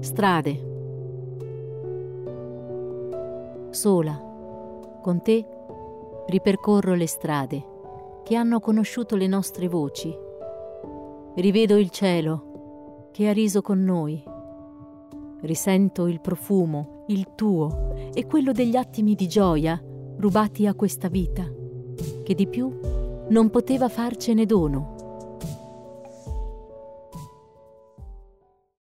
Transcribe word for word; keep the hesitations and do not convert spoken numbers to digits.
Strade. Sola, con te, ripercorro le strade che hanno conosciuto le nostre voci. Rivedo il cielo che ha riso con noi. Risento il profumo, il tuo e quello degli attimi di gioia rubati a questa vita, che di più non poteva farcene dono.